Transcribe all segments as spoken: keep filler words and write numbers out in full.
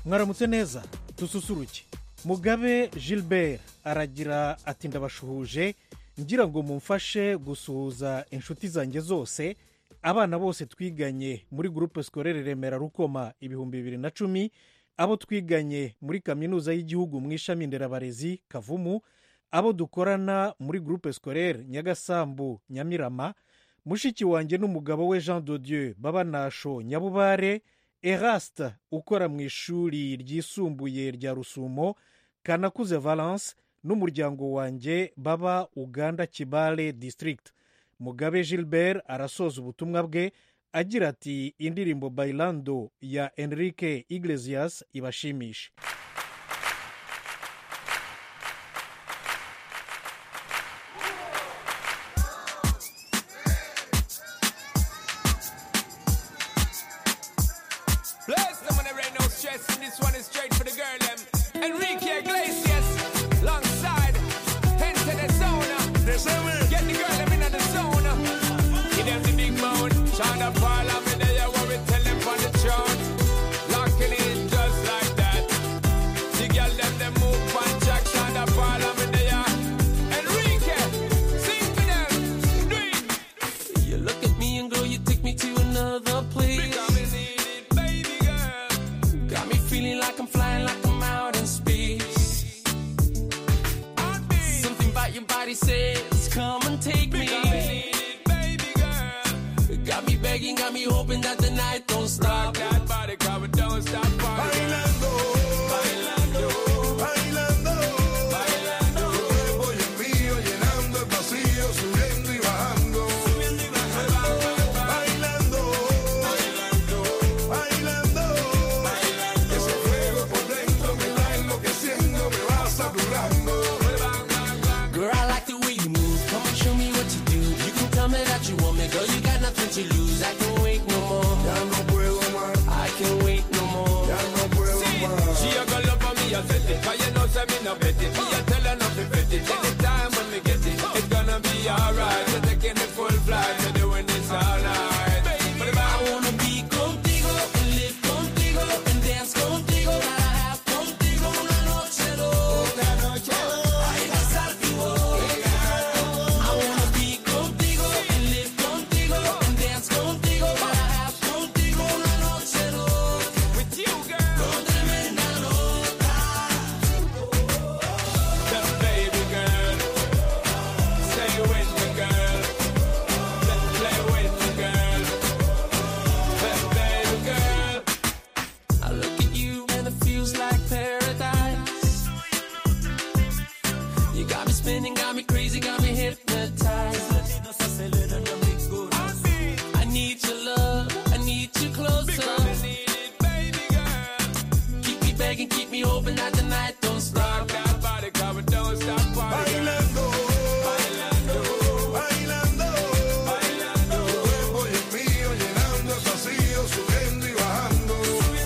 mwaramutse neza dususuruke. Mugabe Gilbert aragira ati ndabashuhuje ngira ngo mumfashe gusuhuza inshuti zanjye zose, abana bose twiganye muri groupe scolaire Remera Rukoma ibihumbi bibiri na cumi, abo twiganye muri kaminuza y'igihugu mu ishami nderabarezi Kavumu, abo dukorana muri groupe scolaire Nyagasambu Nyamirama, mushiki wanjye n'umugabo we Jean de Dieu Babanasho Nyabubare, Eraste ukora mu ishuri ryisumbuye rya Rusumo, Kanakuze Valence n'umuryango wanjye baba Uganda Kibale District. Mugabe Gilbert arasoza ubutumwa bwe agira ati indirimbo Bailando ya Enrique Iglesias ibashimishe. Bless them when there ain't no stress, and this one is straight for the girl them. Enrique Iglesias, alongside, enter the zone. Get the girl them in the zone. Give them the big mound, Shonda Paul, I'm in there, what we tell them on the throne. Locking in just like that. The girl them, them move on track, Shonda Paul, I'm in there. Enrique, sing for them, do it. You look at me and girl, you take me to another place. Feeling like I'm flying, like I'm out in space. Something about your body says, come and take me. Baby girl, got me begging, got me hoping that the night don't stop. rock that body, cause we don't stop partying. Bailando, bailando, bailando, bailando. Tu cuerpo y el mío llenando el vacío, subiendo y bajando. Bailando, bailando, bailando. Ese fuego por dentro me va enloqueciendo, me va saturando. Girl, I like the way you move. Come and show me what you do. You can tell me that you want me, girl. You got nothing to lose. I can't wait no more. Ya no puedo más, I can't wait no more. ya no puedo más. She a go love for me, I set it. Cause you know say me no bet it. Me a tell her not to bet it. Anytime when me get it, it's gonna be alright. We're taking it full flight, we're doing this all night. But if I I wanna be contigo and live contigo and dance contigo. Gotta have contigo una noche loca. Ay, besar tu boca. I wanna be contigo and live contigo and dance contigo. Gotta have contigo una noche loca. with you, girl, Con tremenda nota. the baby girl, stay with me, girl, let's play with me, girl, the baby girl. I look at you and it feels like paradise. You got me spinning, got me crazy, got me hypnotized. I need your love, I need you closer. Need it, baby girl. Keep me begging, keep me hoping that the night don't stop. Rock that body, cause we don't stop partying. Bailando, Bailando, bailando, bailando. tu cuerpo y el mío llenando el vacío, subiendo y bajando.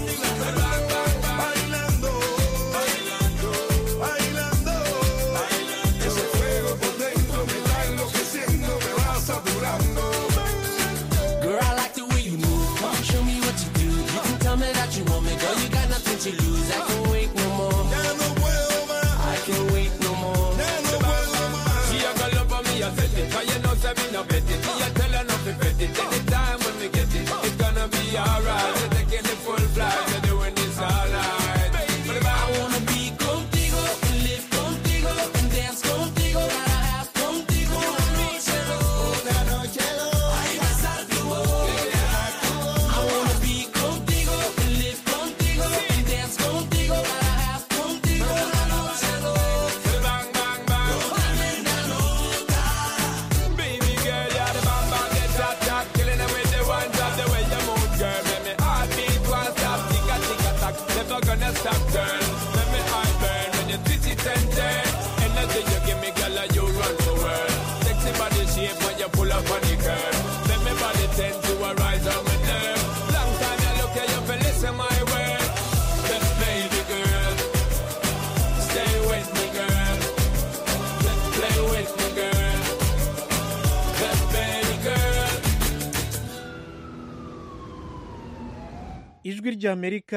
Bailando, bailando, bailando. Ese fuego por dentro me va enloqueciendo, me va saturando. Girl, I like the way you move. Come and show me what you do. You can tell me that you want me, girl. You got nothing to lose. I can't wait no more. Ya no puedo más, I can't wait no more. ya no puedo más. She a go love for me, I set it. Cause you know say me no bet it. Me a tell her not to bet it. Anytime when we get it, it's gonna be alright. We're taking the full flight, we're doing this all night. But if I I wanna be contigo and live contigo and dance contigo. Gotta have contigo una noche loca. Ay, besar tu boca. I wanna be contigo and live contigo and dance contigo. Gotta have contigo una noche loca. bang, bang, bang. Tremenda nota. Baby girl, you're the bang, bang, get hot, hot. Killing them with the one drop, the way you move, girl. Make me heartbeat won't stop, tick a tick a tack. Never gonna stop, girl. Make me heart burn when you twist it and turn. Energy you give me, girl, you run the world. Sexy body shape when you pull up on the curve. Make me body tend to a rise on my nerve. Long time you look at you for listen my word. Just baby girl, stay with me, girl. Let's play with me, girl. Just baby girl. ijwi ry'Amerika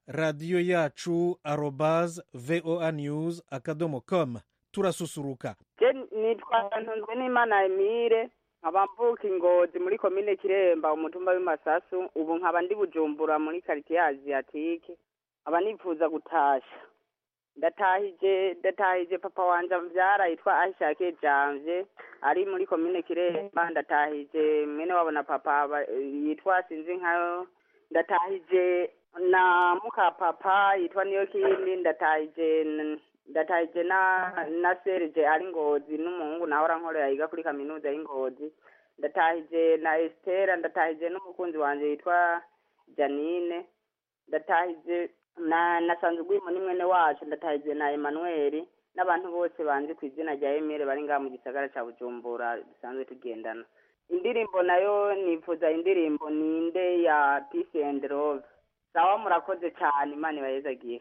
radiyo yacu arobaz voa news akadomo com. turasusuruka. nitwa ntunzwe n'Imana Emile nkaba mvuka Ingozi muri komine Kiremba umutumba w'Imasasu, ubu nkaba ndi Bujumbura muri quartier Asiatique. aba nifuza gutasha ndatahije ndatahije papa wanje mvyara yitwa Aishake Janvier ari muri komine Kiremba. ndatahije mwene wabo na papa yitwa Sinzi nkayo. ndatahije na muka papa yitwa Niyo Kindi. ndatahije ndatahije na na Serge ari Ngozi n'umuhungu nawe arankorera yiga kuri kaminuza y'Ingozi. ndatahije na Estera. ndatahije n'umukunzi wanje yitwa Janine. ndatahije na nasanzwe muri mwene wacu. ndatahije na Emmanuel n'abantu bose banze ku izina rya Emile bari ngaha mu gisagara ca Bujumbura dusanzwe tugendana. indirimbo nayo nifuza indirimbo ninde ya Peace and Love. sawa murakoze cyane, Imana ibahezagiye.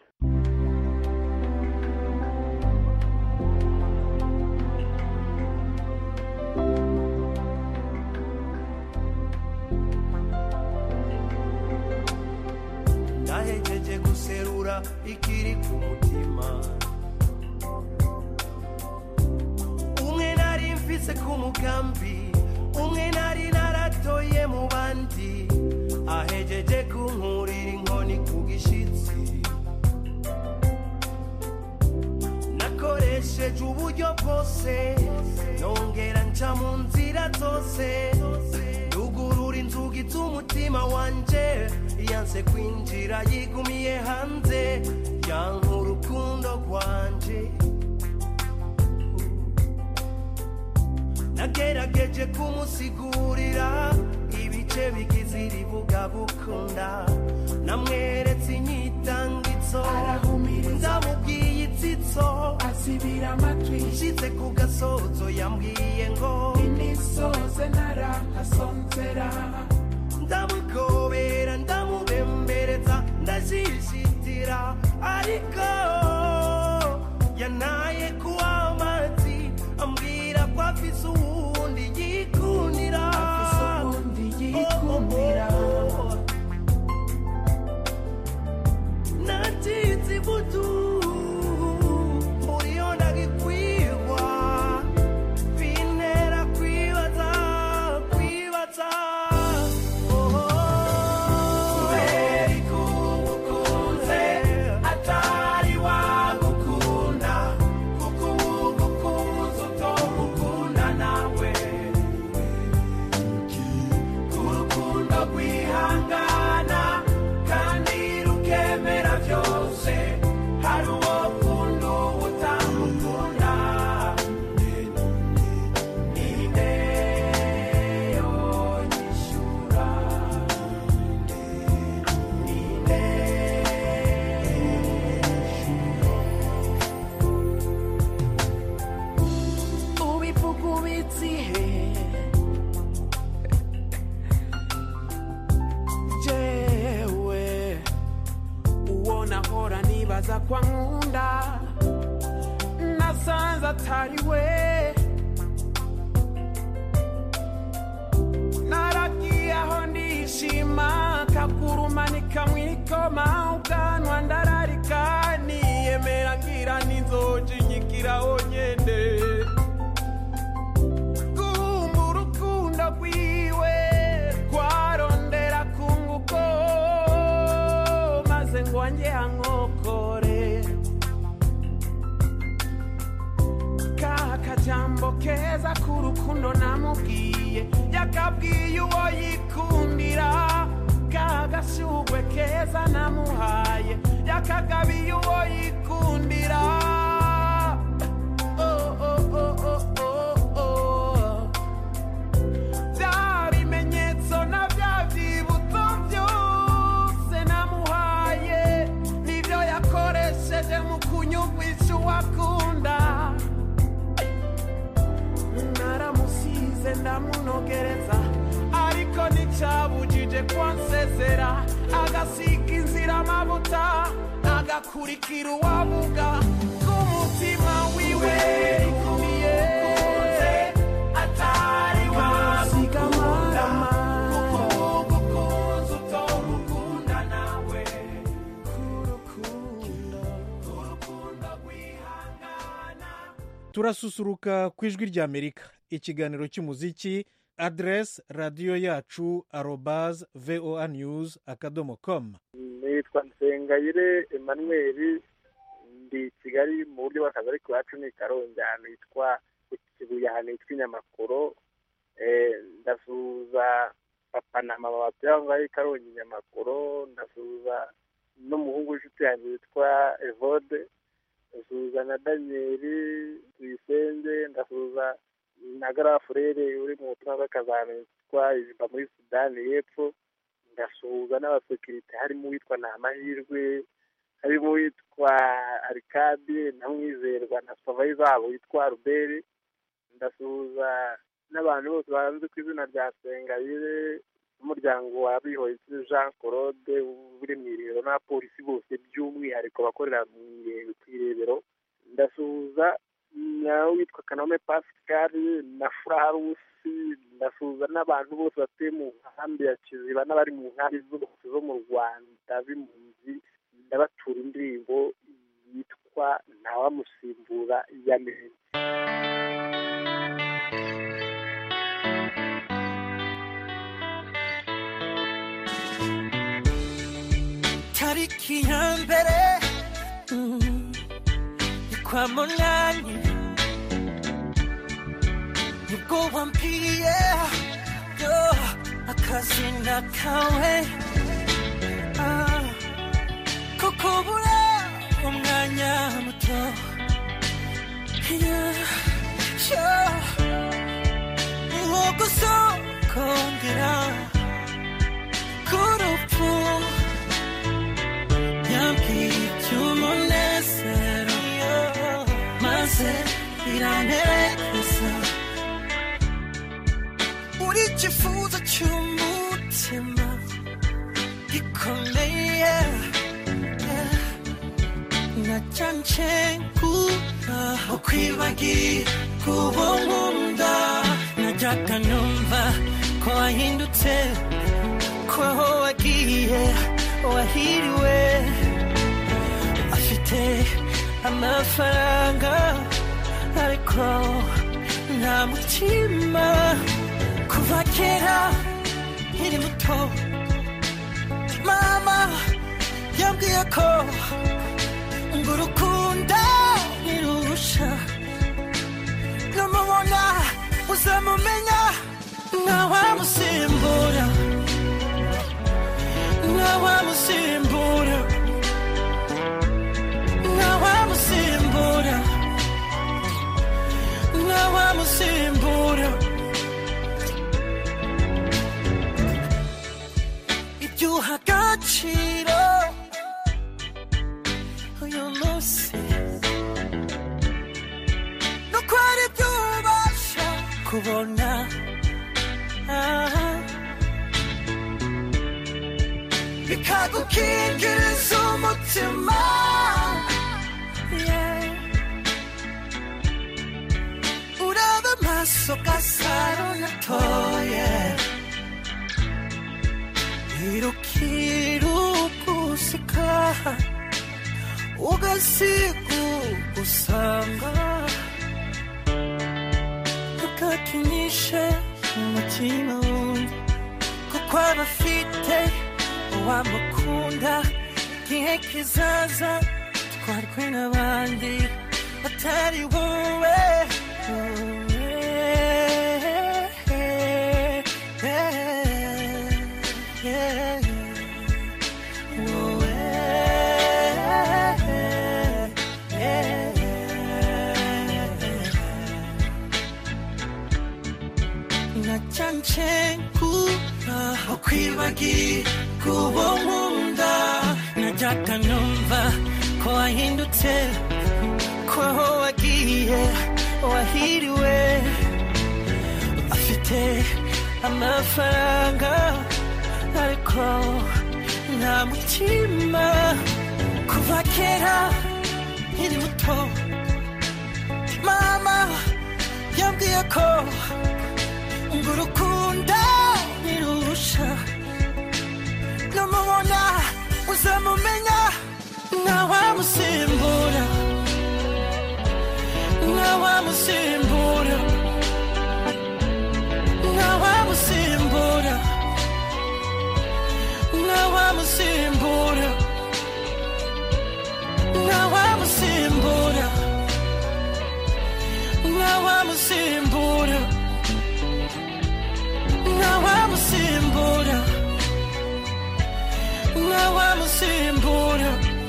nahejeje guserura ikiri ku mutima, umwe nari mfise ku mugambi, umwe nari naratoye mu bandi, ahejeje kunkurira inkoni ku gishitsi. nakoresheje uburyo bwose nongera nca mu nzira zose, yugurura inzugi z'umutima wanje, yanse kwinjira yigumiye hanze, yanka urukundo rwanje. nagerageje kumusigurira ibice bigize iribuga gukunda, namweretse inyitangitso ndamubwiye itsitso, asibira amatwi nshitse ku gasozo yambwiye ngo inisoze narahasonzera. ndamugobera ndamubembereza ndajijitira, ariko yanaye kuw'amazi ambwira ko afise uwundi yikundira. nacize ibutu muriyo ndagikwirwa, bintera kwibaza kwibaza za kwa nkunda nasanze atari we. naragiye aho ndishima kakurumanika mwikoma, ubwanwa ndararika niyemera ngira ninzoje nyikiraho nyende. kumva urukundo rwiwe kwarondera kunguko, maze ngo wanjye hankokore kakajambo keza k'urukundo namubwiye, yakabwiye uwo yikundira, kagashyugwe keza namuhaye, yakagabiye uwo yikundira. oh, oh, oh, oh, oh, oh. bya bimenyetso na bya byibutso byose namuhaye, nibyo yakoresheje mu kunyumvisha uwakunda. naramusize ndamunogereza, ariko nticyabujije kwansezera, agasiga inzira amavuta, agakurikira uwavuga k'umutima wiwe ikumiye, atari wasiga amara kuko gukunza utomukunda nawe. turasusuruka ku ijwi ry'Amerika ikiganiro cy'umuziki aderesi radiyo yacu arobaz voa news akadomo com. nitwa Nsengayire Emmanuel ndi Kigali mu buryo bw'akazi ariko iwacu ni Karongi ahantu hitwa Kibuye ahantu hitwa Nyamakoro. Ndasuhuza papa na mama batuye aho ngaho i Karongi Nyamakoro. Ndasuhuza n'umuhungu w'inshuti yanjye witwa Evode. Ndasuhuza na Daniel Tuyisenge. Ndasuhuza na Garafurere uri mu butumwa bw'akazi ahantu hitwa Ijiba muri Sudani y'Epfo. Ndasuhuza n'abasekirite harimo uwitwa Namahirwe, harimo uwitwa Arikadi na Mwizerwa na supervisor wabo witwa Ruberi. Ndasuhuza n'abantu bose baranze ku izina rya Sengayire, umuryango wa Bihoye Jean Claude uri mu Irebero n'abapolisi bose by'umwihariko bakorera mu Irebero. Ndasuhuza nawe witwa Kanome Pascal na Frarusi. Ndasuhuza n'abantu bose batuye mu nkambi ya Kiziba n'abari mu nkambi zose zo mu Rwanda b'impunzi. Ndabatura indirimbo yitwa Ntawamusimbura ya Mirenge. tariki ya mbere ni kwa munani nibwo wambwiye yo akazina kawe ah, ko kubura umwanya muto yeah, yeah. Uwo gusokongera kurupfu cy'umunezero maze iranterekeza uri ikifuzo cy'umutima gikomeye nacyanje kuba ukwibagira kuba nkunda najyaga numva ko wahindutse ko aho wagiye wahiriwe afite amafaranga ariko nta mutima kuva kera nkiri muto mama yambwiye ko ngo urukundo ntirusha numubona uzamumenya ntawamusimbura ntawamusimbura ntawamusimbura ntawamusimbura ibyo uha agaciro uyu munsi nuko ari byo ubasha kubona bikagukingiriza umutima uraba amaso gasaro natoye irukirugusika ugasigugusanga ukakinyishe umutima wundi kuko abafite wamukunda igihe kizaza twarwe n'abandi batari wowe nacyanje kuba ukwibagira kuba nkunda najyaga numva ko wahindutse ko aho wagiye wahiriwe afite amafaranga ariko nta mutima kuva kera nkiri muto mama yambwiye ko ngo urukundo ntirusha numubona uzamumenya ntawamusimbura ntawamusimbura ntawamusimbura ntawamusimbura ntawamusimbura ntawamusimbura ntawamusimbura ntawamusimbura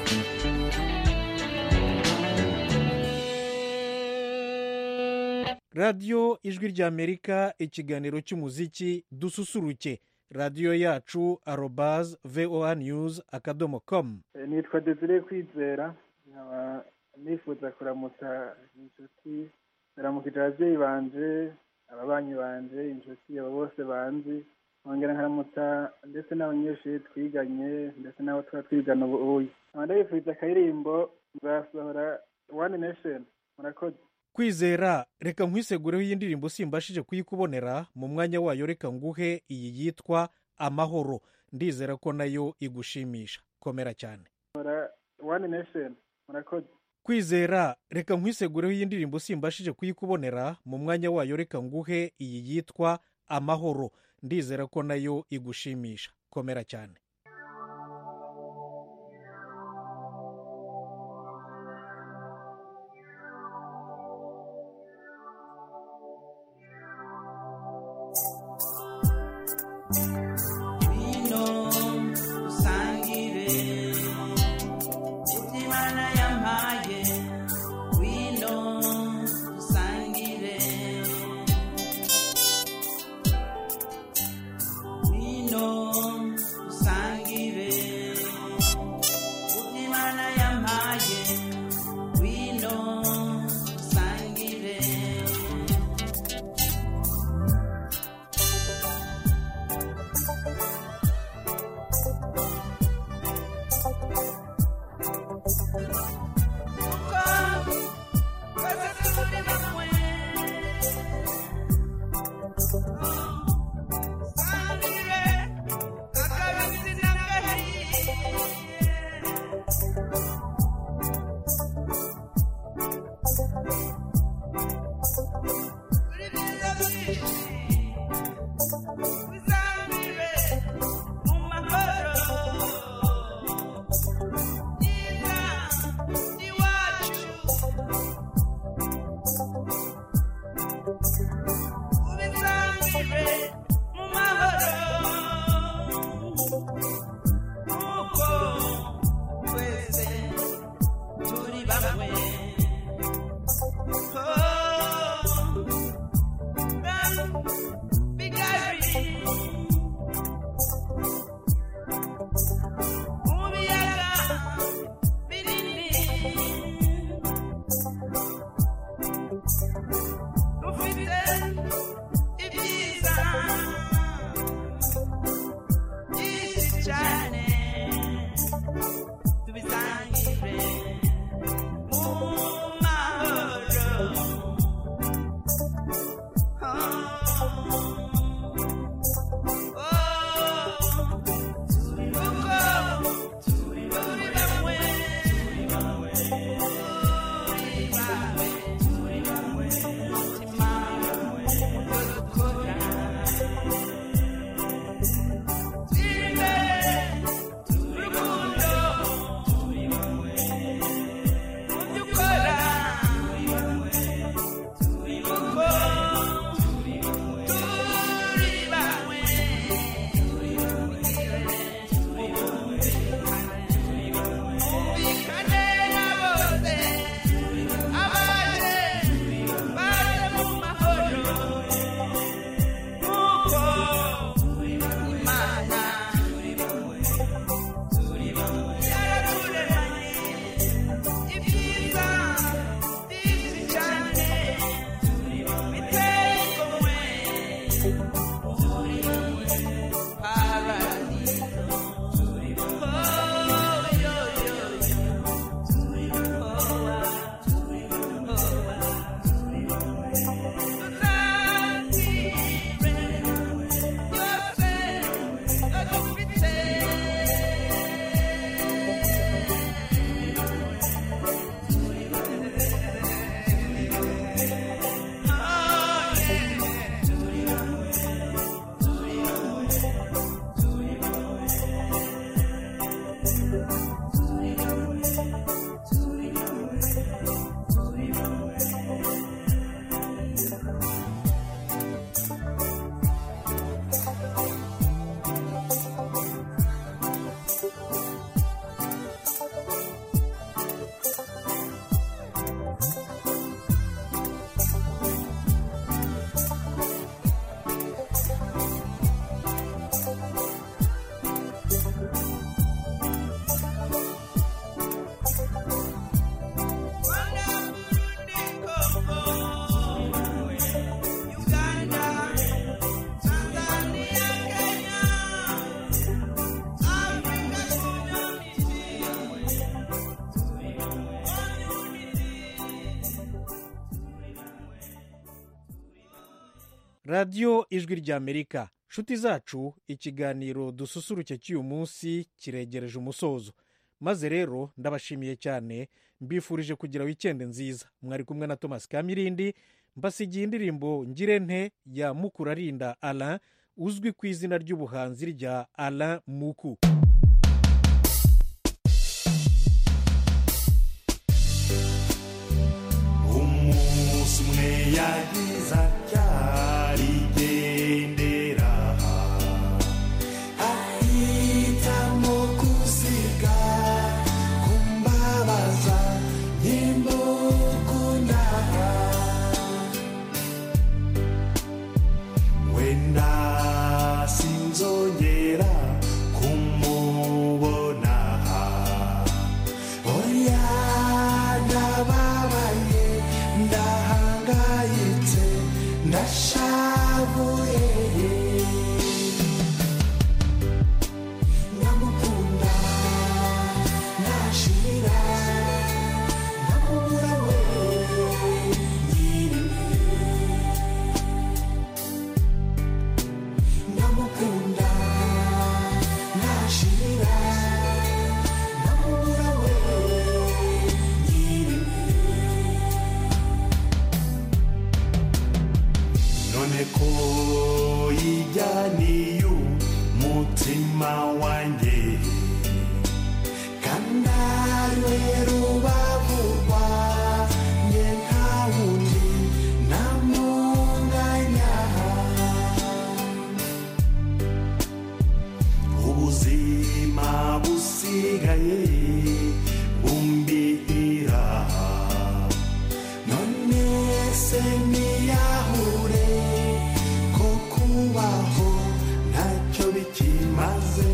radiyo ijwi ry'amerika ikiganiro cy'umuziki dususuruke radiyo yacu arobaze voa news akadomo komu. nitwa Desire Kwizera nkaba nifuza kuramutsa inshuti ndaramukije ababyeyi banje ababanyi banje inshuti abo bose banzi nkongera nkaramutsa ndetse n'abanyeshuri twiganye ndetse n'abo tuba twigana ubuye nkaba ndabifuriza akaririmbo nzasohora one nation. murakoze. Kwizera reka nkwisegureho iyi ndirimbo simbashije kuyikubonera mu mwanya wayo, reka nguhe iyi yitwa amahoro, ndizera ko nayo igushimisha. komera cyane. one nation. murakoze. Kwizera reka nkwisegureho iyi ndirimbo simbashije kuyikubonera mu mwanya wayo, reka nguhe iyi yitwa amahoro, ndizera ko nayo igushimisha. komera cyane. radiyo ijwi ry'amerika. nshuti zacu, ikiganiro dususuruke cy'uyu munsi kiregereje umusozo, maze rero ndabashimiye cyane, mbifurije kugira wikendi nziza. Mwari kumwe na Thomas Kamirindi, mbasigiye indirimbo ngire nte ya Mukurarinda Alain, uzwi ku izina ry'ubuhanzi rya Alain Muku. Umunsi umwe yagize acyarigendera, ahitamo gusiga kumbabaza nkimukunda. Wenda sinzongera kumubona, oya ndababaye, ndahangayitse, ndashavuye. Namukunda nashira, namubura we nyirime. Namukunda nashira, namubura we nyirime. None ko yijyaniye umutima wanjye, kandi ariwe rubavu rwanjye, nta wundi namunganya. Ubuzima busigaye bumbihira, none se niyahure ko kubaho ntacyo bikimaze.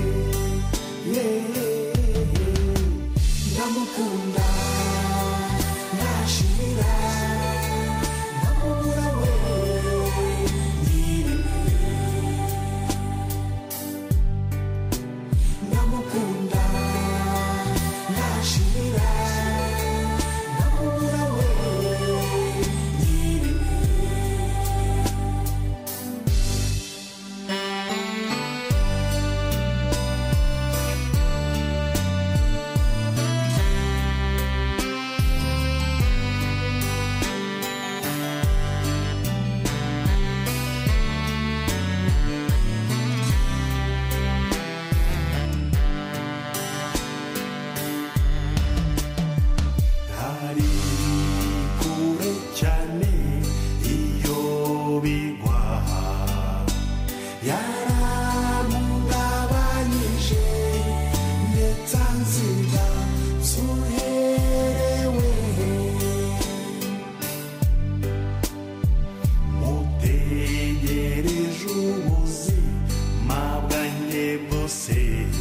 Ndamukunda nashira, namubura we nyirime. Ndamukunda nashira, namubura we nyirime. Ari kure cyane iyo bigwa, yaramugabanyije ndetse anziga zuherewe. Mutegereje ubuzima bwanjye bwose,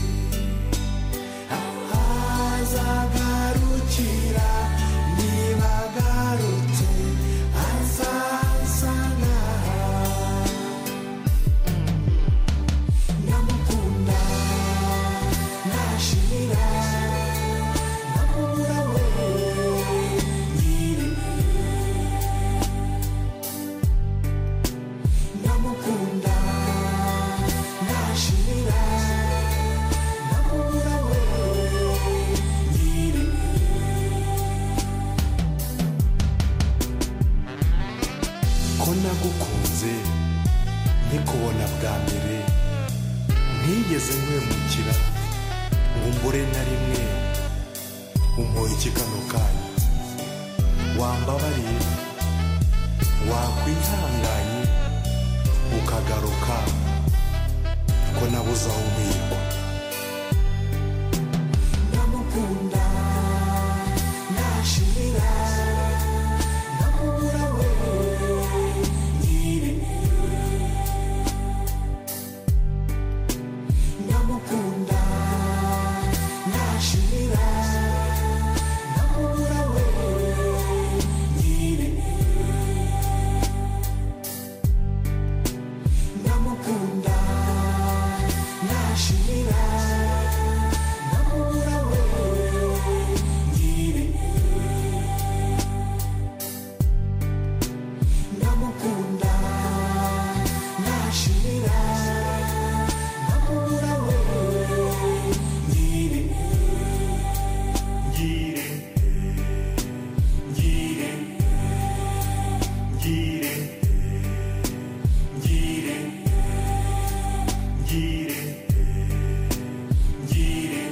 azagarukira niba agarutse azasanga. Ndamukunda nashira, namubura we nyirime. Ndamukunda nashira, namubura we nyirime. Ko nagukunze nkikubona bwa mbere, ntigeze nkwemukira ngo mbure na rimwe, umpoye ikigano kanya. Wambabariye, wakwihanganye ukagaruka, ko nabuze aho ubikwa. Ndamukunda nashira, namubura we nyirime. Ndamukunda nashira, namubura we nyirime. Ndamukunda nashira. ngire ngire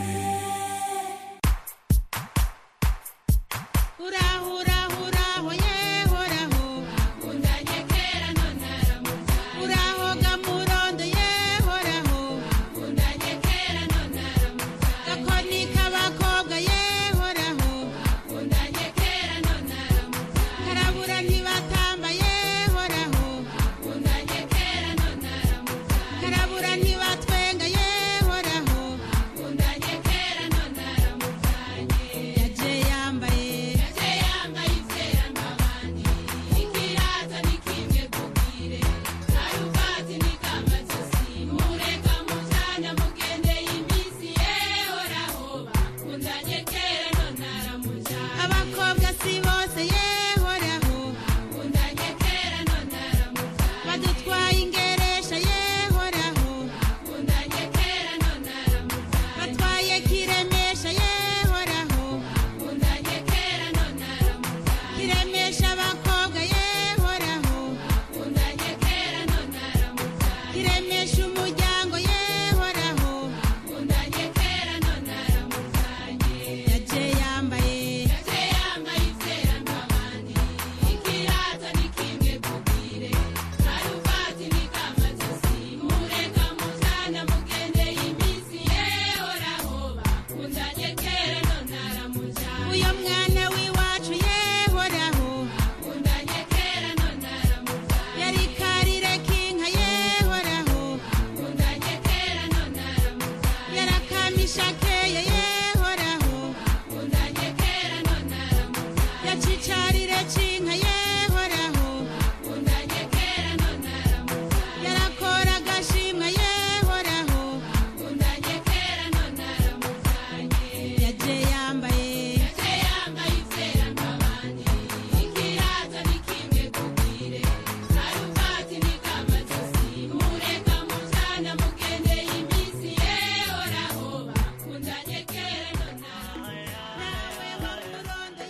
uraho uraho uraho yehoraho akundanye kera none aramuja uraho gamurondo yehoraho akundanye kera none aramuja gakoni k'abakobwa yehoraho akundanye kera none aramuja karabura ntibatamba yehoraho akundanye kera none aramuja karabura ntibatwenga yehoraho akundanye kera none aramujanye yaje yambaye yaje yambaye ifera nk'abandi ikiraza ni kimwe kubwire karuvati ni kamazosi mureka mujana mugendeye iminsi yehoraho bakundanye kera none aramujanye abakobwa si bose yehoraho bakundanye kera none aramujanye badutwaye ingeresha yehoraho bakundanye kera none aramujanye batwaye kiremesha yehoraho bakundanye kera none aramujanye kiremesha abakobwa yehoraho bakundanye kera none aramujanye kiremesha umuryango yehoraho bakundanye kera none aramujanye yaje yambaye yaje yambaye ifera nk'abandi ikiraza ni kimwe kubwire karuvati ni kamazosi mureka mujana mugendeye iminsi yehoraho bakundanye kera none aramujanye uyo mwana w'iwacu yehoraho bakundanye kera none aramujanye yari karire kinka yehoraho bakundanye kera none aramujanye yarakamisha keye yehoraho bakundanye kera none aramujanye yacicarire cinka yehoraho bakundanye kera none aramujanye yarakora agashimwa yehoraho bakundanye kera none aramujanye yaje yambaye yaje yambaye ifera nk'abandi ikiraza ni kimwe kubwire karuvati ni kamazosi mureka mujana mugendeye iminsi yehoraho bakundanye kera none aramujanye nawe wamurondo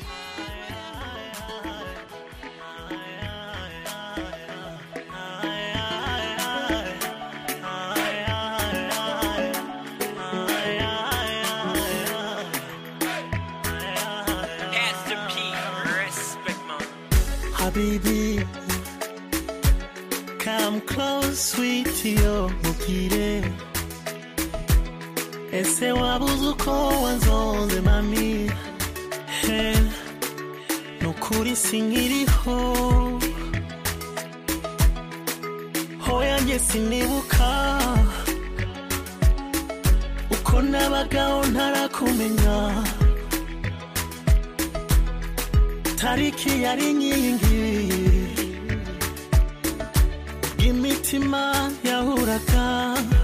Pastor P, respect man. Habibi, come close, sweetie, oh, mukire. Ese wabuze uko wanzonze mami. He, nukuri sinkiriho. Hoya nge sinibuka. Uko nabagaho ntarakumenya. Tariki yari inkingi imitima yahuraga